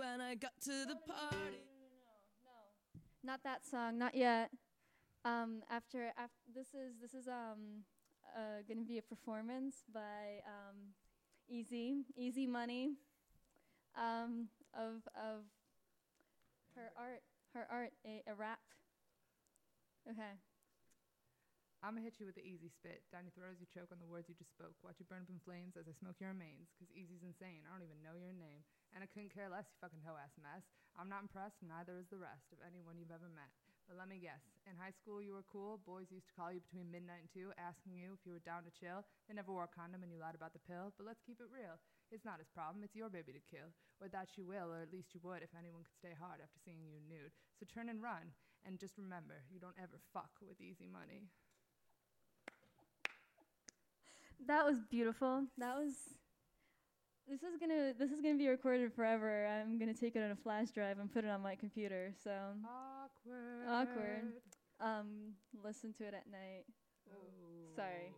When I got to the party. No. Not that song, not yet. After this is gonna be a performance by Easy Money of her art, a rap. Okay. I'ma hit you with the easy spit. Down your throat as you choke on the words you just spoke. Watch you burn up in flames as I smoke your remains. Cause Easy's insane, I don't even know your name. And I couldn't care less, you fucking hoe-ass mess. I'm not impressed, neither is the rest of anyone you've ever met. But let me guess, in high school you were cool. Boys used to call you between midnight and 2, asking you if you were down to chill. They never wore a condom and you lied about the pill. But let's keep it real. It's not his problem, it's your baby to kill. Or that you will, or at least you would if anyone could stay hard after seeing you nude. So turn and run, and just remember, you don't ever fuck with Easy Money. That was beautiful. This is gonna be recorded forever. I'm gonna take it on a flash drive and put it on my computer. So awkward. Listen to it at night. Ooh. Sorry.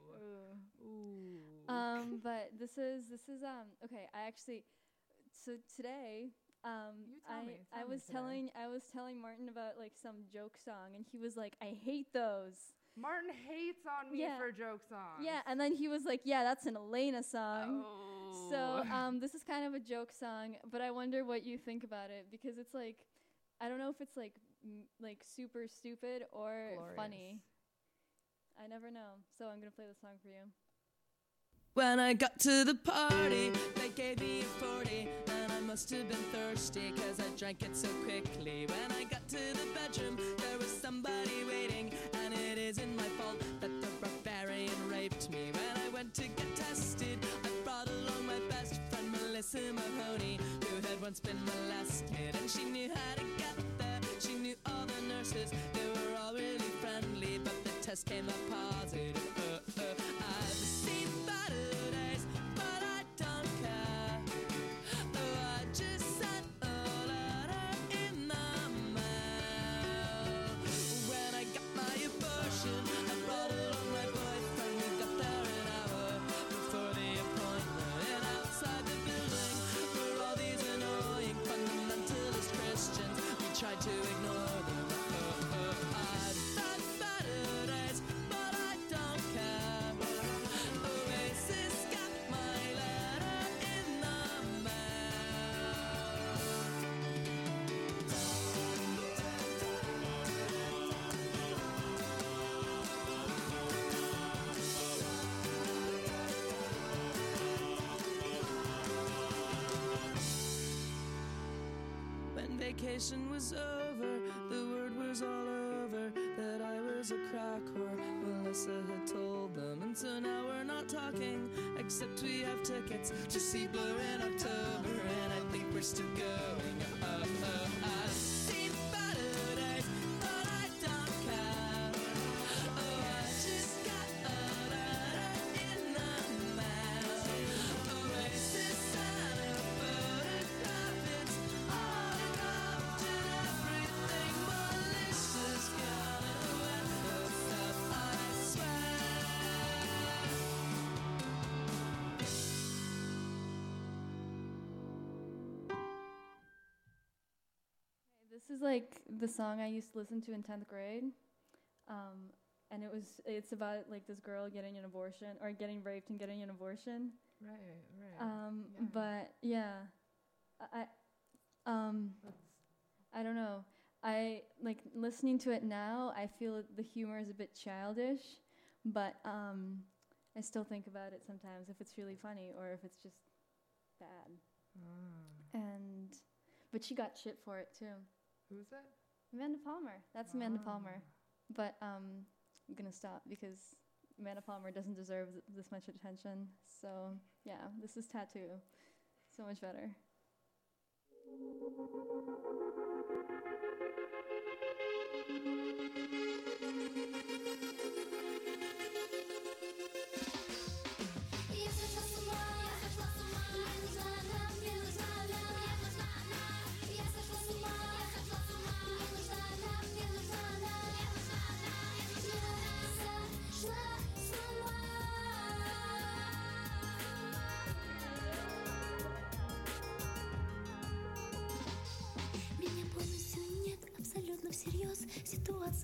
Ooh. But this is okay. So today I was telling Martin about like some joke song, and he was like, I hate those. Martin hates on me for joke songs. Yeah, and then he was like, yeah, that's an Elena song. Oh. So this is kind of a joke song, but I wonder what you think about it, because it's like, I don't know if it's like super stupid or glorious. Funny. I never know. So I'm going to play the song for you. When I got to the party, they gave me a 40, and I must have been thirsty, cause I drank it so quickly. When I got to the bedroom, there was somebody waiting, and it isn't my fault that the barbarian raped me. When I went to get tested, I brought along my best friend Melissa Mahoney, who had once been molested, and she knew how to get there. She knew all the nurses, they were all really friendly, but the test came up positive. I've seen better days, but I don't care. Oh, I just sent a letter in the mail. When I got my abortion, I brought along my boyfriend. We got there an hour before the appointment, and outside the building were all these annoying fundamentalist Christians. We tried to ignore them. I've had better days, but I don't care. Oasis got my letter in the mail. When vacation was over, the word was all over that I was a crack whore. Melissa had told them, and so now we're not talking, except we have tickets to see Blur in October, and I think we're still going. I've seen better days, but I don't care. Oh, I just got a letter in the mail. Oasis and a photograph, it's autographed and everything. Melissa's gonna wet herself, I swear. This is like the song I used to listen to in 10th grade. And it's about like this girl getting an abortion, or getting raped and getting an abortion. Right. But yeah, I don't know. I like listening to it now. I feel the humor is a bit childish, but I still think about it sometimes if it's really funny or if it's just bad. But she got shit for it too. Who's that? Amanda Palmer. That's Amanda Palmer. But I'm gonna stop because Amanda Palmer doesn't deserve this much attention. So yeah, this is Tattoo. So much better.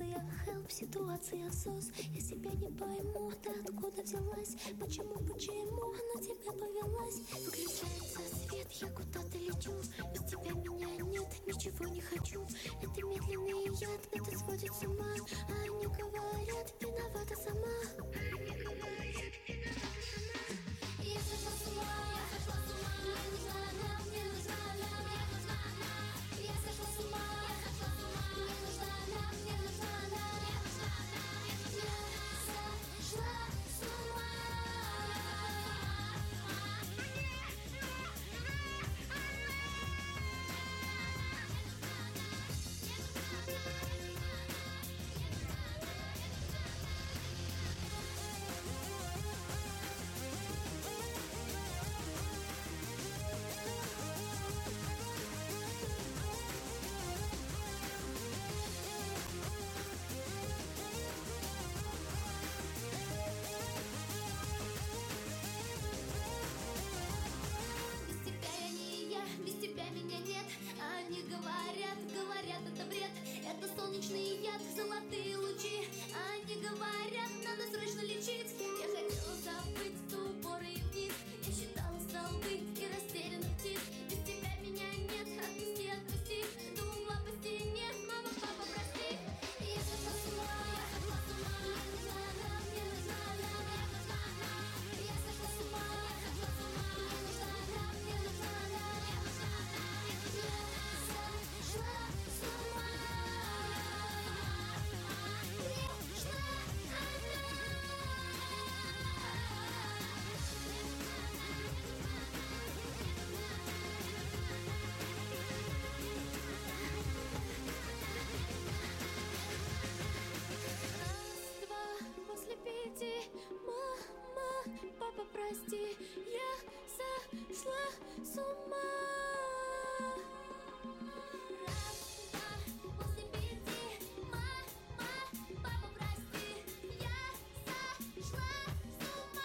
Ситуация help, ситуация сос. Я себя не пойму, ты откуда взялась? Почему на тебя повелась? Выключается свет, я куда-то лечу. Без тебя меня нет, ничего не хочу. Это медленный яд, это сводит с ума. А они говорят, виновата сама. Я сошла с ума, мне нужна она, мне нужна она, мне нужна она. Я сошла с ума, мне нужна она, мне нужна она, мне нужна она. Я сошла с ума. Без тебя меня нет. Они говорят, это бред. Это солнечный яд, золотые лучи. Они говорят, надо срочно лечить. Я хотела забыть упоры и вниз. Я считала столбы и растерянных птиц. Без тебя меня нет, отпусти, отпусти. Думала по стене, мама, папа, прости. Я сошла с ума, мне нужна она, мне нужна она, мне нужна она. Я сошла с ума, мне нужна она, мне нужна она, мне нужна она. Я сошла с ума. Раз, два, после 5. Мама, папа, прости, я сошла с ума. Раз, два, после 5. Мама, папа, прости, я сошла с ума.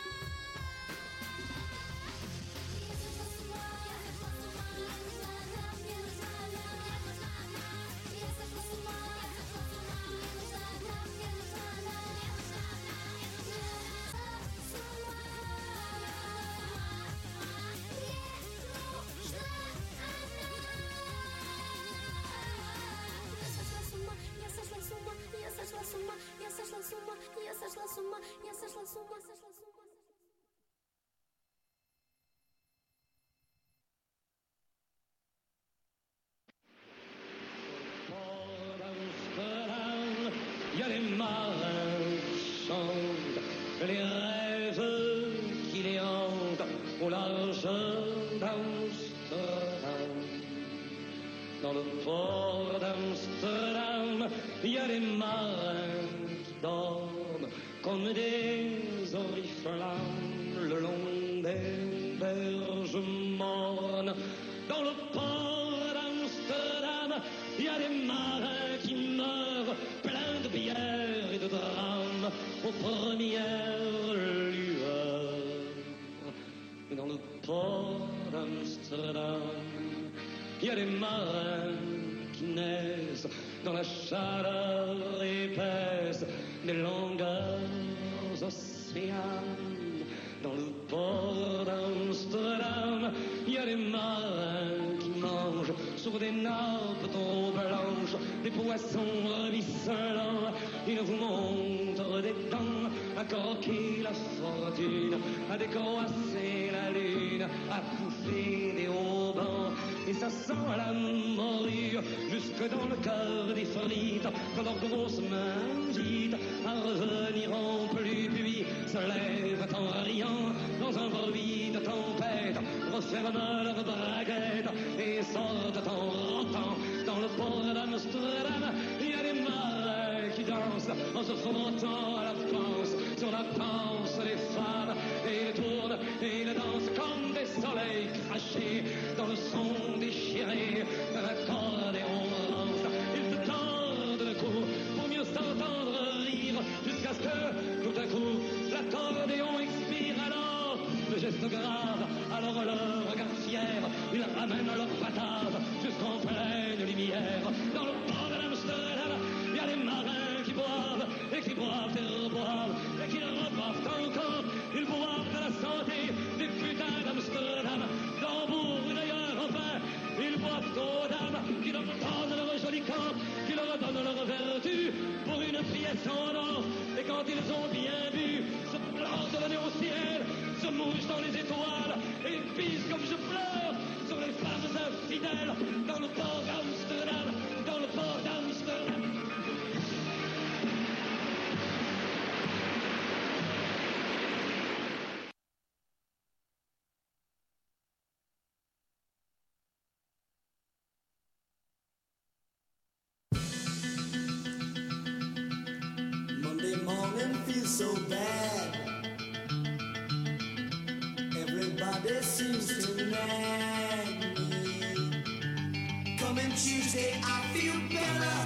Я сошла с ума, мне нужна она, мне нужна она, мне нужна она. Я сошла с ума, мне нужна она, мне нужна она, мне нужна она. Я сошла с ума. Я сошла с ума, я сошла с ума, я сошла с ума, я сошла с ума, я сошла с ума, сошла с ума. Il y a les marins qui chantent, les rêves qui les hantent au large d'Amsterdam. Dans le port d'Amsterdam, il y a les marins qui dorment comme des oriflammes le long des berges mornes. Dans le port d'Amsterdam, il y a des marins qui meurent pleins de bière et de drames aux premières lueurs. Mais dans le port d'Amsterdam, il y a des marins qui naissent dans la chaleur épaisse des longueurs océanes. Dans le port d'Amsterdam, il y a des marins qui mangent sur des nappes trop blanches des poissons ruisselants. Ils vous montrent des dents à croquer la fortune, à décroisser la lune, à bouffer des haubans. Et ça sent la morue jusque dans le cœur des frites, quand leurs grosses mains agitent à revenir en pluie, puis se lèvent en riant dans un bruit de tempête, referment leurs braguettes et sortent en rotant. Dans le port d'Amsterdam, il y a des marins qui dansent en se frottant à la panse, sur la panse des femmes, et ils tournent et ils dansent comme des soleils crachés dans le son déchiré d'un accordéon rance. Ils se tordent le cou pour mieux s'entendre rire, jusqu'à ce que, tout à coup, l'accordéon expire. Alors, le geste grave, alors le regard fier, ils ramènent leur patate jusqu'en pleine lumière. Dans le port d'Amsterdam, il y a des marins qui boivent et qui boivent et reboivent et qui reboivent encore. Ils boivent de la santé des putains d'Amsterdam, d'Hambourg ou d'ailleurs, enfin. Ils boivent aux dames qui leur donnent leur joli camp, qui leur donnent leur vertu pour une pièce en or. Et quand ils ont bien bu, se plantent le nez au ciel, se mouchent dans les étoiles et pisent comme je pleure sur les femmes infidèles dans le port d'Amsterdam, dans le port d'Amsterdam. Monday morning feels so bad. Everybody seems to nag me. Coming Tuesday, I feel better.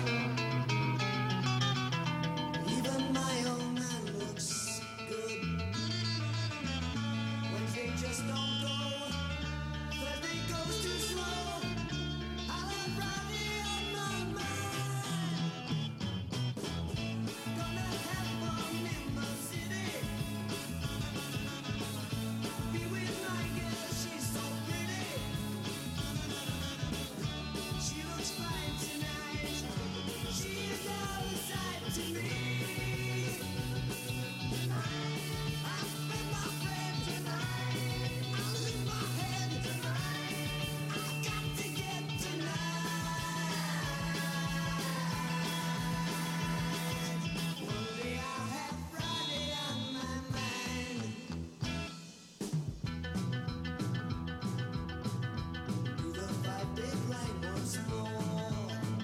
Even my old man looks good. Wednesday just don't go. Thursday goes too slow. I'll have Friday on my mind. Gonna have fun in the city. Be with my girl, she's so pretty. She looks fine tonight. She is all a sight to me. I'll spend my friend tonight. I'll lose my head tonight. I've got to get tonight. Monday I'll have Friday on my mind. Do the 5-day grind once more.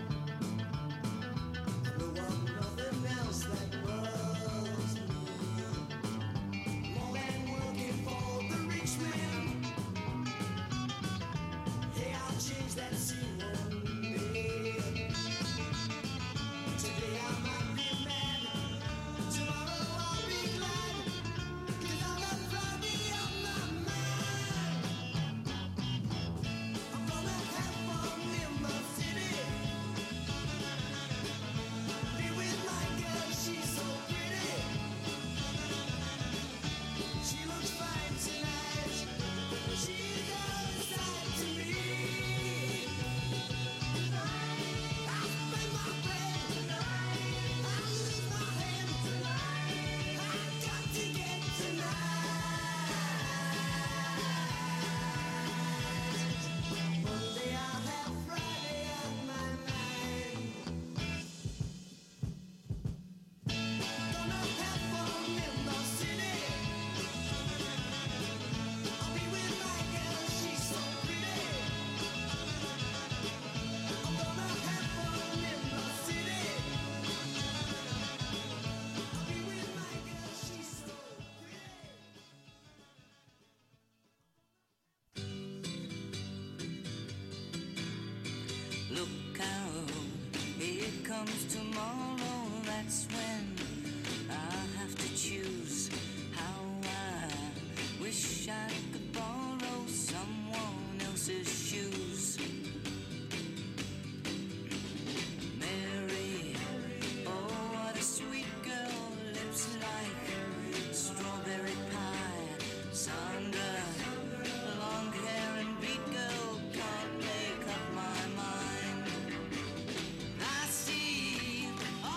I know I'm nothing else that loves me. More than working for the rich man. Hey, I'll change that scene one day. Today I might be mad. Tomorrow I'll be glad. 'Cause I'll have Friday on my mind. I'm gonna have fun in the city. Be with my girl, she's so pretty. She looks fine tonight. She's all a sight to me. I'll spend my bread tonight. I'll lose my head tonight. I've got to get tonight. Monday I'll have Friday on my mind. Gonna have fun in the city. I'll be with my girl, she's so pretty. I'm gonna have fun in the city. I'll be with my girl, she's so pretty. Look out, here comes tomorrow. That's when I'll have to choose how I wish I could borrow someone else's shoes. Mary, oh, what a sweet girl, lips like strawberry pie. Sandra, long hair and beat girl, can't make up my mind. I see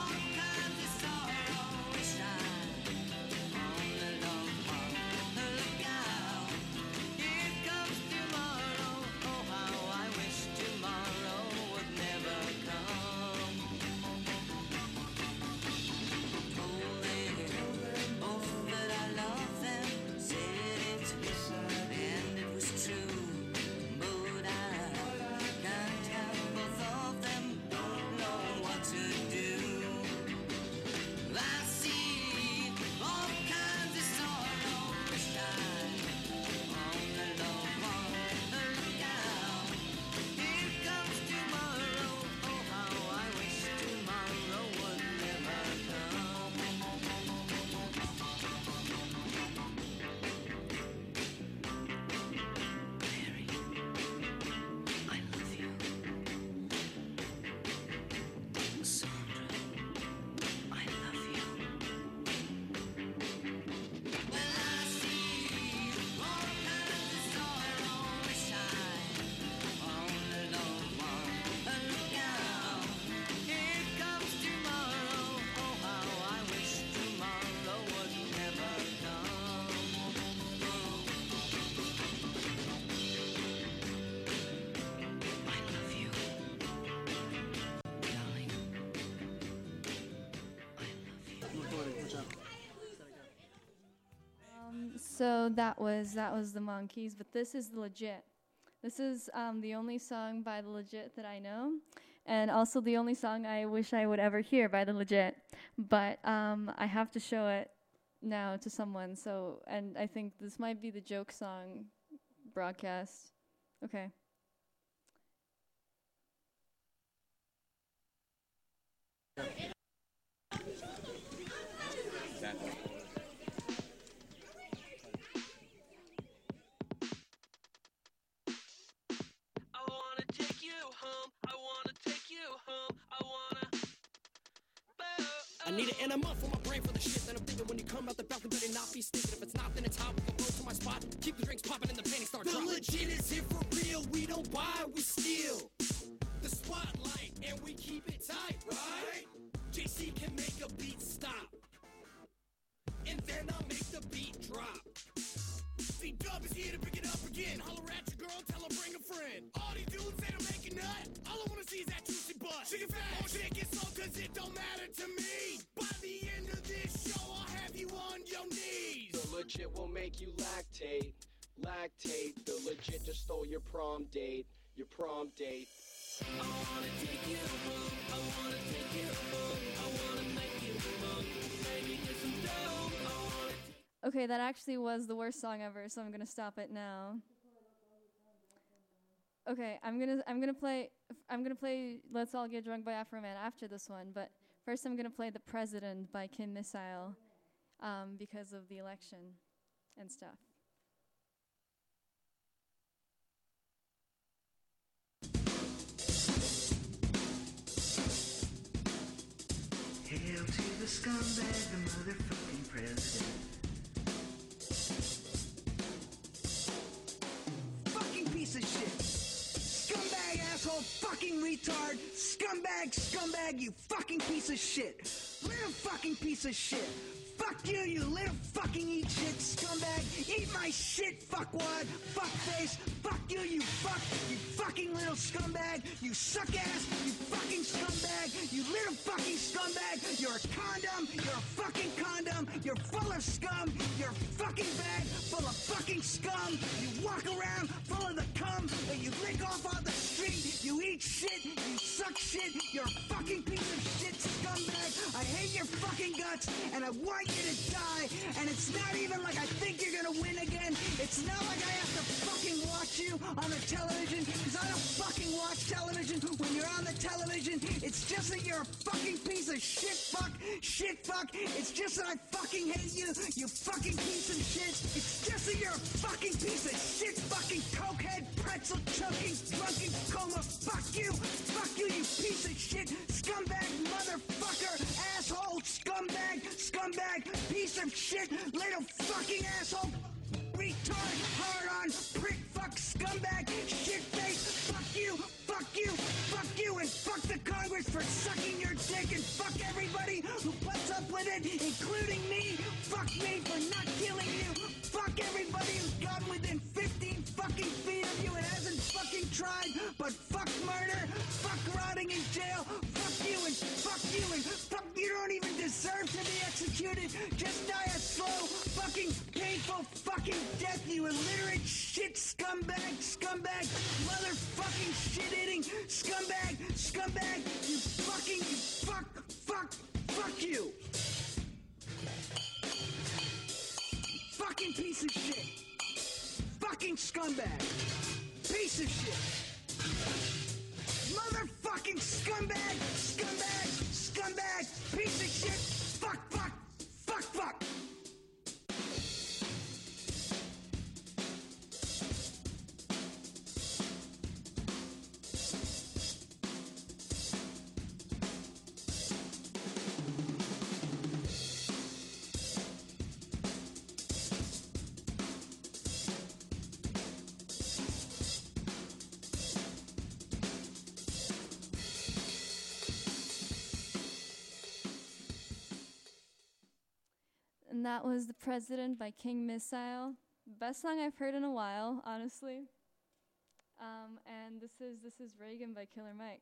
So that was the Monkees, but this is the Legit. This is the only song by the Legit that I know, and also the only song I wish I would ever hear by the Legit. But I have to show it now to someone. So, and I think this might be the joke song broadcast. Okay. I need an enema for my brain for the shit that I'm thinking. When you come out the balcony, better not be stinking. If it's not, then it's hot. We can go to my spot. Keep the drinks popping and the panties start dropping. The Legit is here for real. We don't buy, we steal the spotlight and we keep it tight, right? JC can make a beat stop, and then I'll make the beat drop. C-Dub is here to pick it up again. Holler at your girl, tell her bring a friend. All these dudes say to make a nut. All I wanna see is that juicy butt. She get fat, or shit get slow, cause it don't matter to me. By the end of this show, I'll have you on your knees. The Legit will make you lactate. Lactate. The Legit just stole your prom date. Your prom date. I wanna take you home. I wanna take you home. I wanna make you home. Maybe get some dough. I wanna Okay, that actually was the worst song ever, so I'm gonna stop it now. Okay, I'm gonna play Let's All Get Drunk by Afro Man after this one, but first I'm gonna play The President by Kim Missile, because of the election and stuff. Hail to the scumbag, the motherfucking president. Fucking piece of shit. Scumbag, asshole, fucking retard. Scumbag, scumbag, you fucking piece of shit. Little fucking piece of shit. Fuck you, you little fucking eat shit scumbag. Eat my shit, fuckwad, fuckface. Fuck you, you fucking little scumbag. You suck ass, you fucking scumbag. You little fucking scumbag. You're a condom, you're a fucking condom. You're full of scum. You're a fucking bag full of fucking scum. You walk around full of the cum that you lick off on the street. You eat shit, you suck shit. You're a fucking piece of shit scumbag. I hate your fucking guts and I want you to die. And it's not even like I think you're gonna win again. It's not like I have to fucking watch you on the television, because I don't fucking watch television when you're on the television. It's just that you're a fucking piece of shit fuck. It's just that I fucking hate you, you fucking piece of shit. It's just that you're a fucking piece of shit fucking cokehead, pretzel choking, drunken coma. Fuck you, you piece of shit, scumbag, motherfucker, asshole, scumbag, piece of shit, little fucking asshole, retard, hard-on, prick, fuck, scumbag, shitface, fuck you, and fuck the Congress for sucking your dick, and fuck everybody who puts up with it, including me, fuck me for not killing you, fuck everybody who's gotten within 15 fucking feet of you and hasn't fucking tried, but fuck murder, fuck rotting in jail, fuck you, and fuck you don't even deserve to be executed, just die a slow, fucking, painful, fucking death, you illiterate shit scumbag, motherfucking shit-eating scumbag, you fuck you. Fucking piece of shit. Fucking scumbag. Piece of shit. Motherfucking scumbag. Piece of shit. Fuck. And that was The President by King Missile. Best song I've heard in a while, honestly. And this is Reagan by Killer Mike.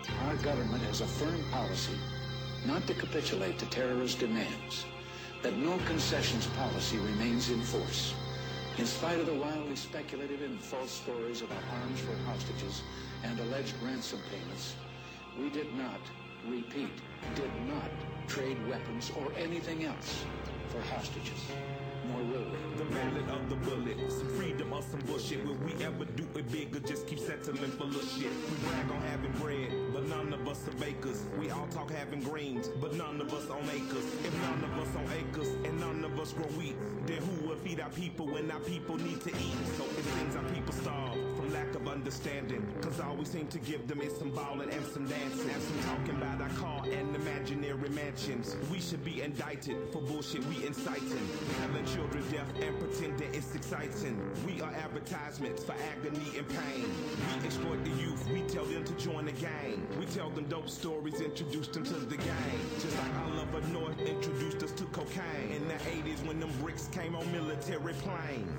Our government has a firm policy not to capitulate to terrorist demands, that no concessions policy remains in force. In spite of the wildly speculative and false stories about arms for hostages and alleged ransom payments, we did not, repeat, did not trade weapons or anything else for hostages. Nor will we. The ballad of the bullet, some freedom or some bullshit. Will we ever do it big or just keep settling for little shit? We brag on having bread, but none of us are bakers. We all talk having greens, but none of us own acres. If none of us own acres and none of us grow wheat, then who will feed our people when our people need to eat? So it seems our people starve from lack of understanding, cause all we seem to give them is some ballin' and some dancing and some talking about our car and imaginary mansions. We should be indicted for bullshit we inciting, telling children death and pretend that it's exciting. We are advertisements for agony and pain. We exploit the youth, we tell them to join the gang. We tell them dope stories, introduce them to the gang. Just like Oliver North introduced us to cocaine in the 80s when them bricks came on military plane.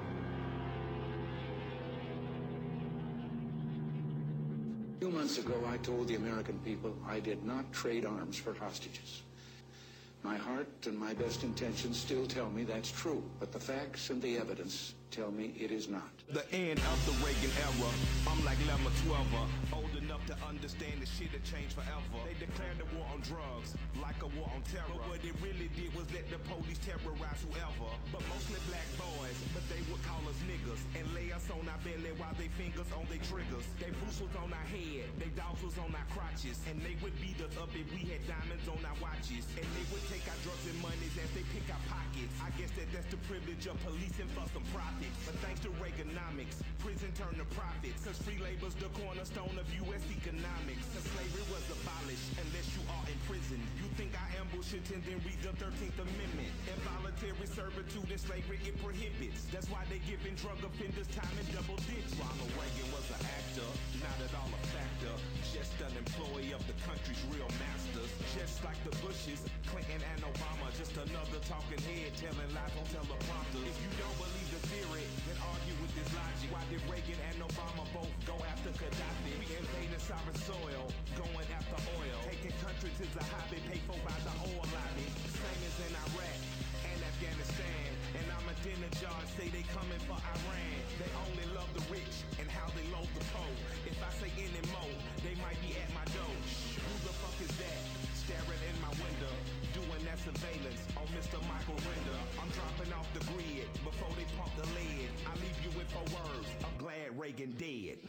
A few months ago, I told the American people I did not trade arms for hostages. My heart and my best intentions still tell me that's true, but the facts and the evidence tell me it is not. The end of the Reagan era, I'm like Lemma 12, old enough to understand the shit had changed forever. They declared the war on drugs, like a war on terror. But what it really did was let the police terrorize whoever. But mostly black boys, but they would call us niggas and lay us on our belly while they fingers on their triggers. They boots was on our head, they dogs was on our crotches, and they would beat us up if we had diamonds on our watches. And they would take our drugs and monies as they pick our pockets. I guess that's the privilege of policing for some profit. But thanks to Reaganomics, prison turned to profits, cause free labor's the cornerstone of U.S. economics. Cause slavery was abolished unless you are in prison. You think I ambush it and then read the 13th Amendment. Involuntary servitude and slavery it prohibits. That's why they giving drug offenders time in double digits. Ronald Reagan was an actor, not at all a factor. Just an employee of the country's real masters. Just like the Bushes, Clinton and Obama. Just another talking head telling lies on teleprompters. If you don't believe the theory, then argue with this logic. Why did Reagan and Obama both go after Gaddafi? We invading sovereign soil, going after oil. Taking countries is a hobby, paid for by the oil lobby. Same as in Iraq and Afghanistan. And Ahmadinejad say they coming for Iran. They only love the rich and how they load the poor. If I say any more, they might be at my door. Who the fuck is that? Staring in my window, doing that surveillance on Mr. Michael Render. I'm dropping off the grid before they pump the lead. I leave you with 4 words. I'm glad Reagan dead.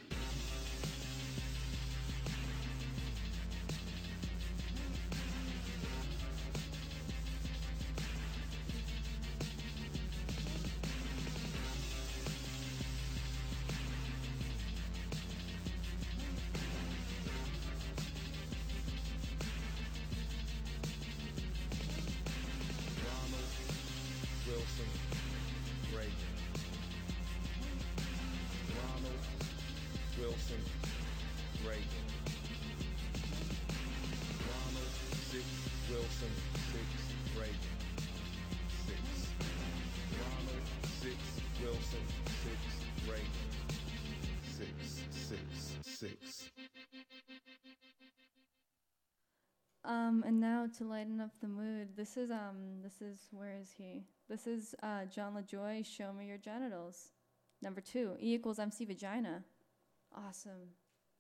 And now to lighten up the mood, this is where is he? This is John LaJoy, Show Me Your Genitals. Number 2, E equals MC Vagina. Awesome.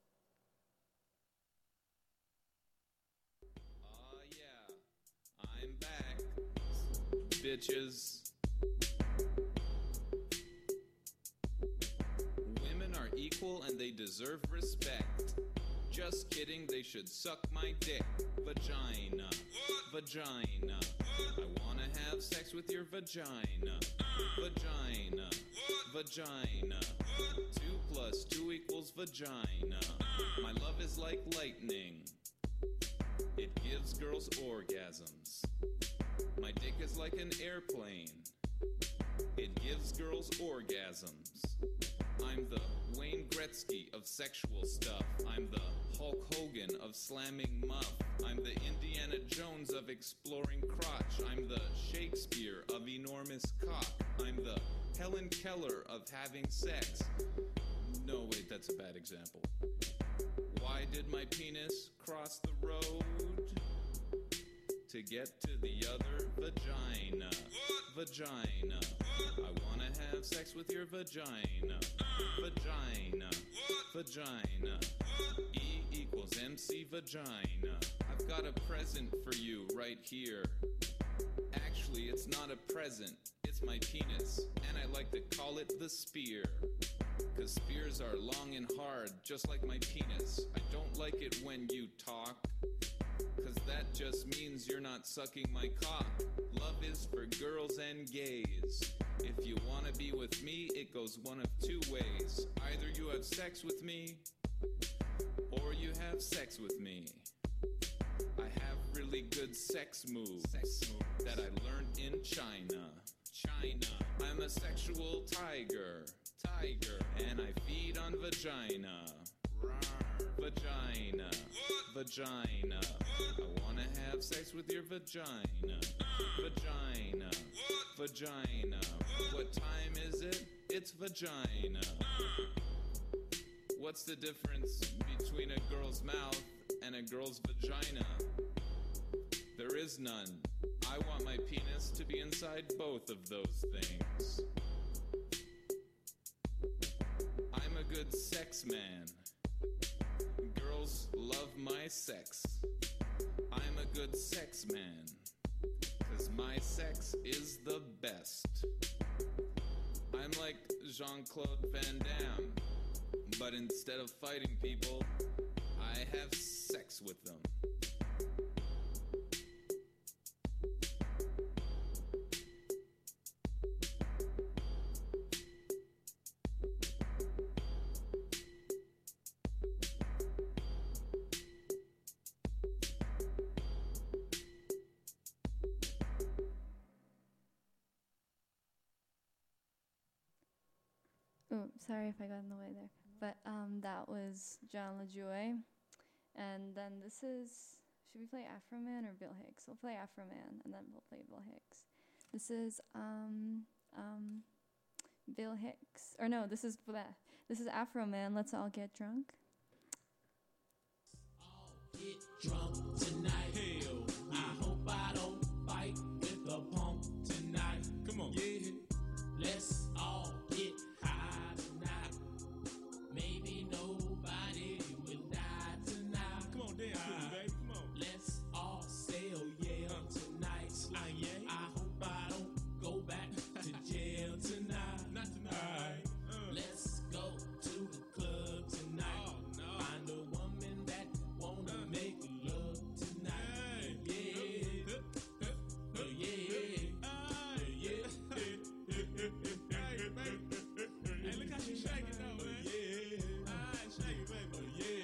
Yeah, I'm back, bitches. Women are equal and they deserve respect. Just kidding, they should suck my dick. Vagina. What? Vagina. What? I wanna have sex with your vagina. Vagina. What? Vagina. What? 2 plus 2 equals vagina. My love is like lightning. It gives girls orgasms. My dick is like an airplane. It gives girls orgasms. I'm the Wayne Gretzky of sexual stuff. I'm the Hulk Hogan of slamming muff. I'm the Indiana Jones of exploring crotch. I'm the Shakespeare of enormous cock. I'm the Helen Keller of having sex. No, wait, that's a bad example. Why did my penis cross the road? To get to the other vagina. Vagina. I wanna have sex with your vagina. Vagina. Vagina. E equals MC vagina. I've got a present for you right here. Actually, it's not a present, it's my penis. And I like to call it the spear. 'Cause spears are long and hard, just like my penis. I don't like it when you talk, 'cause that just means you're not sucking my cock. Love is for girls and gays. If you wanna be with me, it goes one of two ways. Either you have sex with me, or you have sex with me. I have really good sex moves that I learned in China. I'm a sexual tiger, and I feed on vagina. Vagina, vagina. I wanna have sex with your vagina. Vagina, vagina. What time is it? It's vagina. What's the difference between a girl's mouth and a girl's vagina? There is none. I want my penis to be inside both of those things. I'm a good sex man. Girls love my sex. I'm a good sex man, 'cause my sex is the best. I'm like Jean-Claude Van Damme, but instead of fighting people, I have sex with them. Oh, sorry if I got in the way there. But that was John LaJoy. And then this is, should we play Afro Man or Bill Hicks? We'll play Afro Man and then we'll play Bill Hicks. This is Bill Hicks. Or no, this is Afro Man. Let's all get drunk. Get drunk tonight. Hell, I hope I don't fight with a punk tonight. Come on, yeah. Let's all get high tonight. Maybe nobody will die tonight. Come on, dance with me, baby. Come on. Let's all say oh yeah tonight. I hope I don't go back to jail tonight. Not tonight. Let's go to the club tonight. Oh, no. Find a woman that wanna make love tonight. Yeah. Yeah. Hey, look how she shaking though, man. Yeah. Alright, shake it, baby.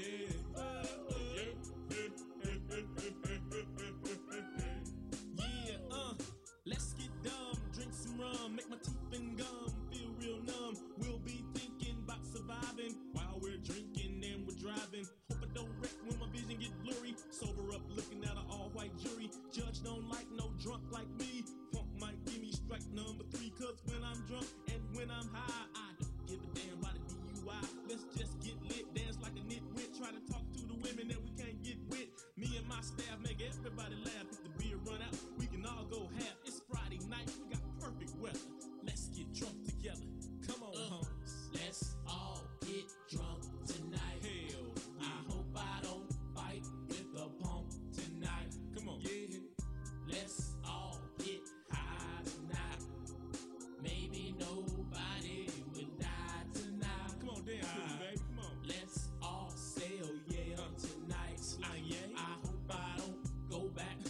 Yeah, let's get dumb, drink some rum, make my teeth and gum feel real numb. We'll be thinking about surviving while we're drinking and we're driving. Hope I don't wreck when my vision get blurry. Sober up, looking at an all-white jury. Judge don't like no drunk like me. Funk might give me strike number 3, 'cause when I'm drunk and when I'm high, I don't give a damn about a DUI. Let's just get lit, dance like a nitwit. Try to talk to the women that we can't get with. Me and my staff make everybody laugh. If the beer run out, we can all go half. It's Friday night, we got perfect weather. Let's get drunk together. Come on, homies. Let's all get drunk tonight. Hell, I hope I don't fight with a punk tonight. Come on, yeah. Let's all get high tonight. Maybe nobody will die tonight. Come on, dance with me, baby. Come on. Let's all say oh yeah tonight. I hope I don't go back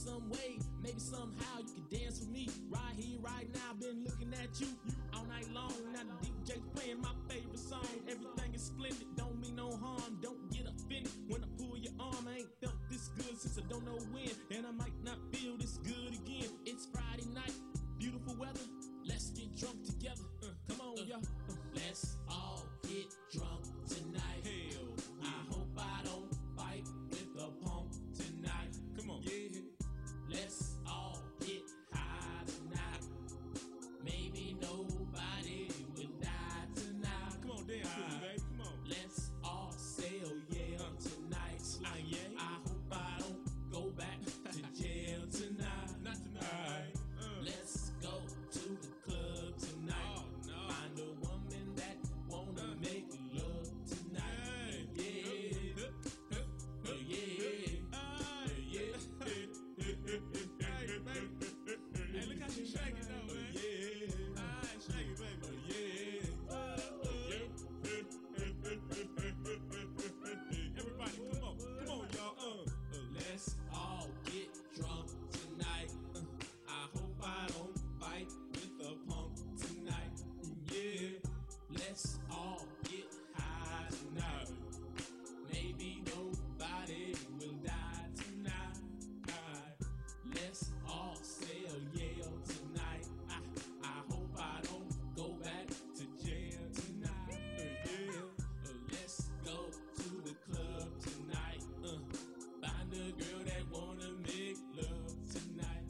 some way, maybe somehow you can dance with me. Right here, right now, been looking at you all night long. Now the DJ's playing my favorite song. Everything is splendid, don't mean no harm. Don't get offended when I pull your arm. I ain't felt this good since I don't know when, and I might not feel this good again. It's Friday night, beautiful weather. Let's get drunk together. Come on, y'all. Let's all get drunk tonight. Hell, I hope I don't fight with a punk tonight. Come on, yeah. Let's all get high tonight. Maybe nobody will die tonight. Come on, dance with me, baby. Come on. Let's all sail, yeah, tonight. I hope I don't go back to jail tonight. Not tonight. Let's go to the club tonight. Find a woman that wanna make love tonight. Yeah. Hey, look how she shaking though, man. Yeah. Alright, shake it, baby. Everybody, come on, y'all. Let's all get drunk tonight. I hope I don't fight with a punk tonight. Yeah, let's all get high tonight. Maybe nobody will die tonight. Let's all sail Yale tonight. I hope I don't go back to jail tonight. Let's go to the club tonight. Find a girl that wanna make love tonight.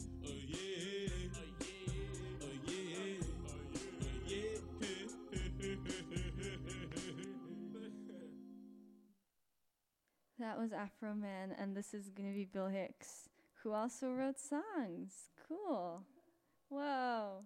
That was Afro Man, and this is gonna be Bill Hicks, who also wrote songs. Cool. Whoa.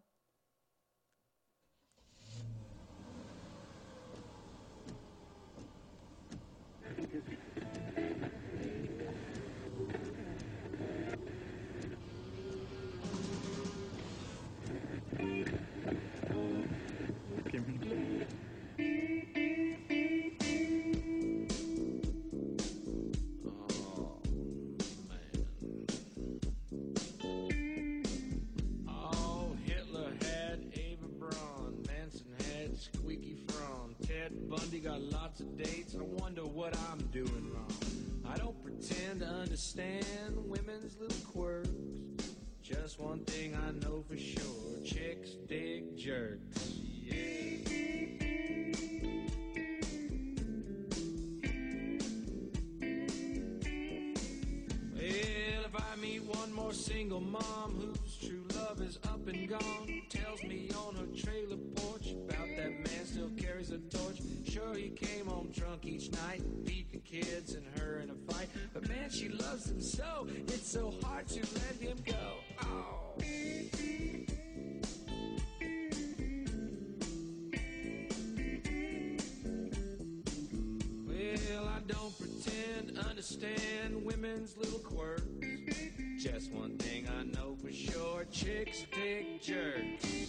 Oh, Hitler had Ava Braun, Manson had Squeaky Frawn, Ted Bundy got lots of dates. I wonder what I'm doing wrong. I don't pretend to understand women's little quirks. Just one thing I know for sure: chicks dig jerks. Yeah. Well, if I meet one more single mom whose true love is up and gone, tells me on her trailer porch about that man still carries a torch. Sure, he came home drunk each night, beat the kids and her in a fight, but man, she loves him so, it's so hard to let him go. Oh. Well, I don't pretend to understand women's little quirks. Just one thing I know for sure: chicks dig jerks.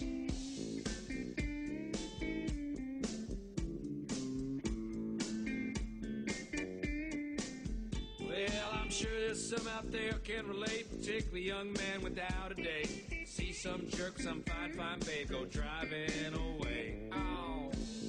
Well, I'm sure there's some out there who can relate, particularly young man without a date. See some jerk, some fine babe go driving away. Oh.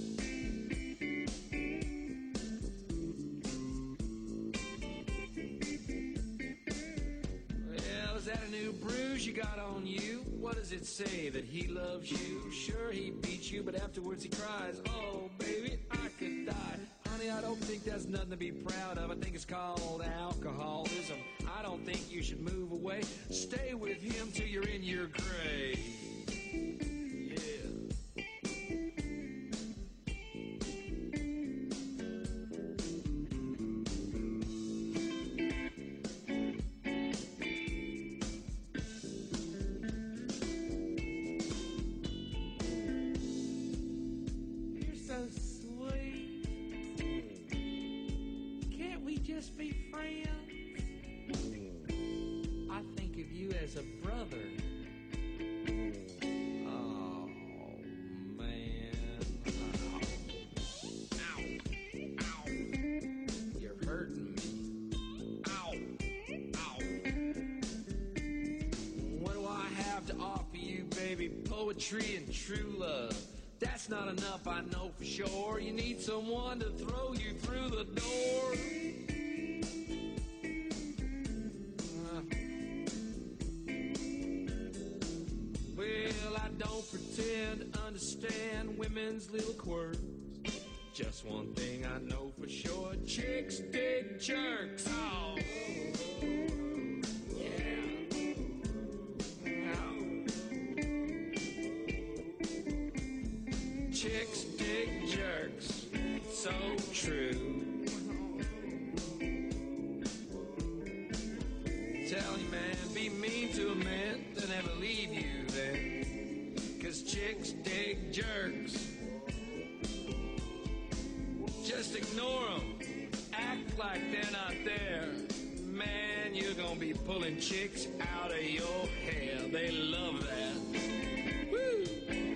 Well, is that a new bruise you got on you? What does it say, that he loves you? Sure, he beats you, but afterwards he cries, oh, baby, I could die. Honey, I don't think that's nothing to be proud of. I think it's called alcoholism. I don't think you should move away. Stay with him till you're in your grave. Just be friends. I think of you as a brother. Oh, man. Ow. Ow. You're hurting me. Ow. Ow. baby, poetry and true love. That's not enough, I know for sure. You need someone to throw you through the door. Well, I don't pretend to understand women's little quirks. Just one thing I know for sure, chicks dig jerks. Oh. Chicks dig jerks, so true. Tell you, man, be mean to a man, they'll never leave you there. 'Cause chicks dig jerks. Just ignore them, act like they're not there. Man, you're gonna be pulling chicks out of your hair. They love that. Woo!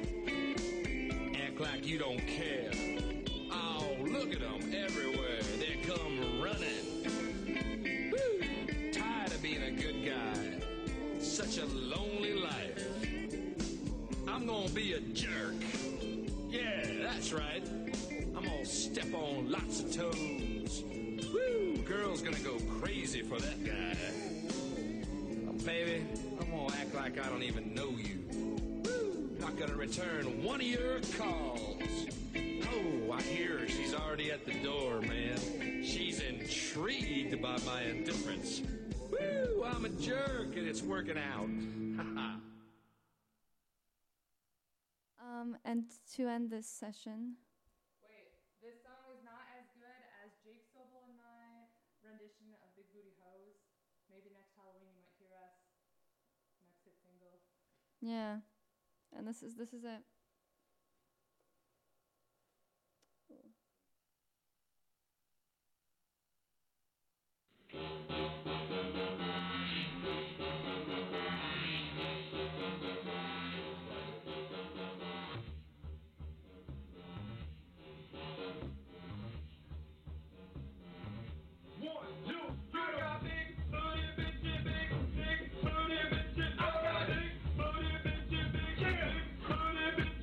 Like you don't care. Oh, look at them everywhere. They come running. Woo! Tired of being a good guy. Such a lonely life. I'm gonna be a jerk. Yeah, that's right. I'm gonna step on lots of toes. Woo! Girl's gonna go crazy for that guy. Oh, baby, I'm gonna act like I don't even know you. Not gonna return one of your calls. Oh, I hear she's already at the door, man. She's intrigued by my indifference. Woo, I'm a jerk and it's working out. And to end this session. Wait, this song is not as good as Jake Sobel and my rendition of Big Booty Hose. Maybe next Halloween you might hear us. Next hit single. Yeah. And this is it. Big booty bitches. I got big booty bitches. Big booty bitches.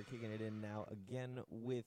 are kicking it in now again with